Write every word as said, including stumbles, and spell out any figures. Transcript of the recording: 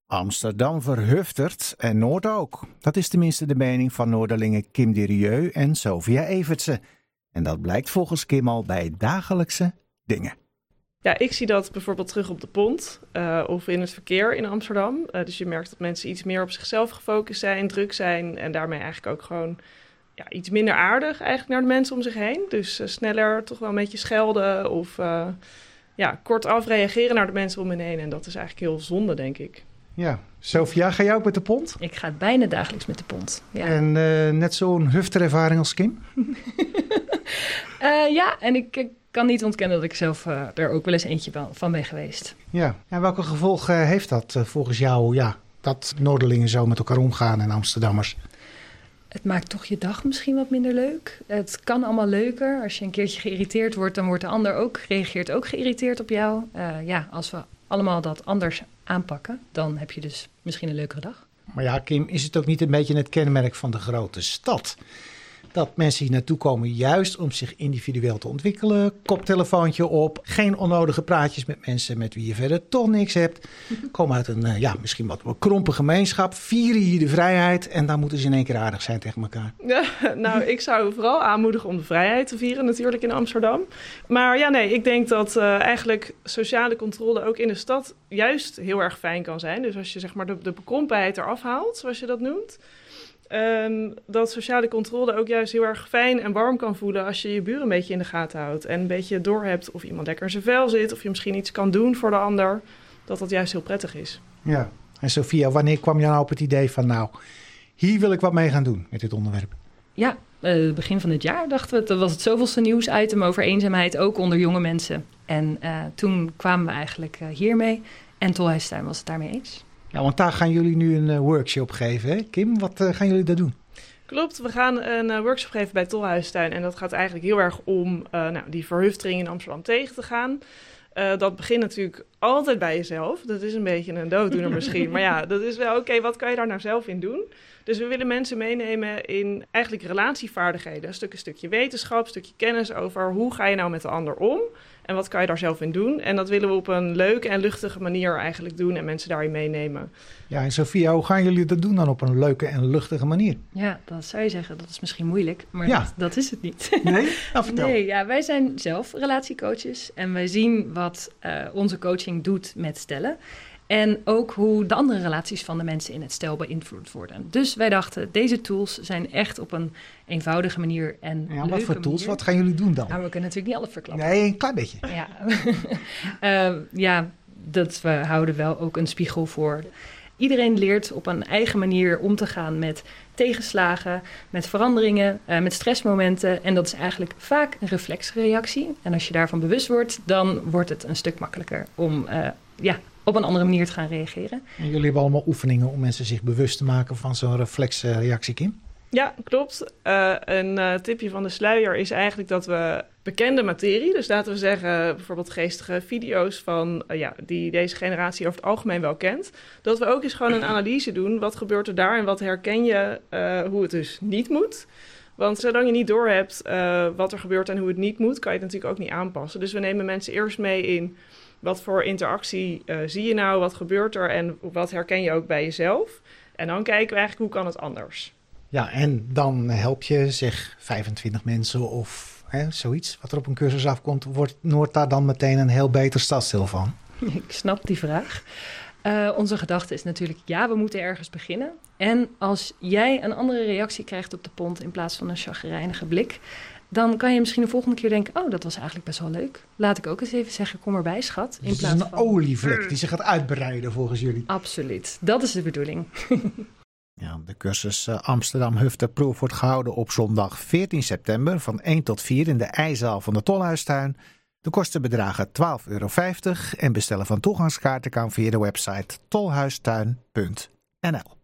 Amsterdam verhuftert en Noord ook. Dat is tenminste de mening van Noorderlingen Kim de Rieu en Sofia Evertse. En dat blijkt volgens Kim al bij dagelijkse dingen. Ja, ik zie dat bijvoorbeeld terug op de Pont uh, of in het verkeer in Amsterdam. Uh, dus je merkt dat mensen iets meer op zichzelf gefocust zijn, druk zijn en daarmee eigenlijk ook gewoon ja, iets minder aardig eigenlijk naar de mensen om zich heen. Dus uh, sneller toch wel een beetje schelden of uh, ja, kortaf reageren naar de mensen om hen heen. En dat is eigenlijk heel zonde, denk ik. Ja, Sofia, ga jij ook met de Pont? Ik ga bijna dagelijks met de Pont. Ja. En uh, net zo'n hufterervaring als Kim? uh, ja, en ik, ik kan niet ontkennen dat ik zelf uh, er ook wel eens eentje van ben geweest. Ja, en welke gevolgen heeft dat uh, volgens jou, ja, dat Noorderlingen zo met elkaar omgaan en Amsterdammers? Het maakt toch je dag misschien wat minder leuk. Het kan allemaal leuker. Als je een keertje geïrriteerd wordt, dan wordt de ander ook, reageert ook geïrriteerd op jou. Uh, ja, als we allemaal dat anders aanpakken, dan heb je dus misschien een leukere dag. Maar ja, Kim, is het ook niet een beetje het kenmerk van de grote stad? Dat mensen hier naartoe komen juist om zich individueel te ontwikkelen. Koptelefoontje op, geen onnodige praatjes met mensen met wie je verder toch niks hebt. Komen uit een ja, misschien wat krompe gemeenschap, vieren hier de vrijheid en dan moeten ze in één keer aardig zijn tegen elkaar. Ja, nou, ik zou vooral aanmoedigen om de vrijheid te vieren natuurlijk in Amsterdam. Maar ja, nee, ik denk dat uh, eigenlijk sociale controle ook in de stad juist heel erg fijn kan zijn. Dus als je zeg maar de, de bekrompenheid eraf haalt, zoals je dat noemt. Um, dat sociale controle ook juist heel erg fijn en warm kan voelen als je je buren een beetje in de gaten houdt. En een beetje doorhebt of iemand lekker in zijn vel zit of je misschien iets kan doen voor de ander. Dat dat juist heel prettig is. Ja, en Sofia, wanneer kwam je nou op het idee van nou, hier wil ik wat mee gaan doen met dit onderwerp? Ja, uh, begin van dit jaar dachten we, dat was het zoveelste nieuwsitem over eenzaamheid, ook onder jonge mensen. En uh, toen kwamen we eigenlijk uh, hiermee en Tolhuistuin was het daarmee eens. Ja, want daar gaan jullie nu een uh, workshop geven, hè? Kim, wat uh, gaan jullie daar doen? Klopt, we gaan een uh, workshop geven bij Tolhuistuin. En dat gaat eigenlijk heel erg om uh, nou, die verhuftering in Amsterdam tegen te gaan. Uh, dat begint natuurlijk altijd bij jezelf. Dat is een beetje een dooddoener misschien. Maar ja, dat is wel oké, okay, wat kan je daar nou zelf in doen? Dus we willen mensen meenemen in eigenlijk relatievaardigheden. Een stuk, een stukje wetenschap, een stukje kennis over hoe ga je nou met de ander om? En wat kan je daar zelf in doen? En dat willen we op een leuke en luchtige manier eigenlijk doen en mensen daarin meenemen. Ja, en Sofia, hoe gaan jullie dat doen dan op een leuke en luchtige manier? Ja, dat zou je zeggen. Dat is misschien moeilijk, maar ja. dat, dat is het niet. Nee? Nou, vertel. Nee, ja, wij zijn zelf relatiecoaches en wij zien wat uh, onze coaching doet met stellen. En ook hoe de andere relaties van de mensen in het stel beïnvloed worden. Dus wij dachten, deze tools zijn echt op een eenvoudige manier en ja, leuke wat voor tools? manier. Wat gaan jullie doen dan? Nou, we kunnen natuurlijk niet alles verklappen. Nee, een klein beetje. Ja, uh, ja dat we houden wel ook een spiegel voor. Iedereen leert op een eigen manier om te gaan met tegenslagen, met veranderingen, uh, met stressmomenten. En dat is eigenlijk vaak een reflexreactie. En als je daarvan bewust wordt, dan wordt het een stuk makkelijker om uh, ja, op een andere manier te gaan reageren. En jullie hebben allemaal oefeningen om mensen zich bewust te maken van zo'n reflexreactie, Kim? Ja, klopt. Uh, een uh, tipje van de sluier is eigenlijk dat we bekende materie, dus laten we zeggen bijvoorbeeld geestige video's van uh, ja, die deze generatie over het algemeen wel kent, dat we ook eens gewoon een analyse doen. Wat gebeurt er daar en wat herken je uh, hoe het dus niet moet? Want zolang je niet doorhebt uh, wat er gebeurt en hoe het niet moet, kan je het natuurlijk ook niet aanpassen. Dus we nemen mensen eerst mee in wat voor interactie uh, zie je nou, wat gebeurt er en wat herken je ook bij jezelf. En dan kijken we eigenlijk hoe kan het anders. Ja, en dan help je zeg vijfentwintig mensen of hè, zoiets wat er op een cursus afkomt. Wordt Noord daar dan meteen een heel beter stadsdeel van? Ik snap die vraag. Uh, onze gedachte is natuurlijk, ja, we moeten ergens beginnen. En als jij een andere reactie krijgt op de Pont in plaats van een chagrijnige blik, dan kan je misschien de volgende keer denken, oh, dat was eigenlijk best wel leuk. Laat ik ook eens even zeggen, kom erbij, schat. In dus plaats het is een van olievlek die zich gaat uitbreiden volgens jullie. Absoluut, dat is de bedoeling. Ja, de cursus Amsterdam Hufterproof wordt gehouden op zondag veertien september van één tot vier in de ijzaal van de Tolhuistuin. De kosten bedragen twaalf euro vijftig en bestellen van toegangskaarten kan via de website tolhuistuin punt n l.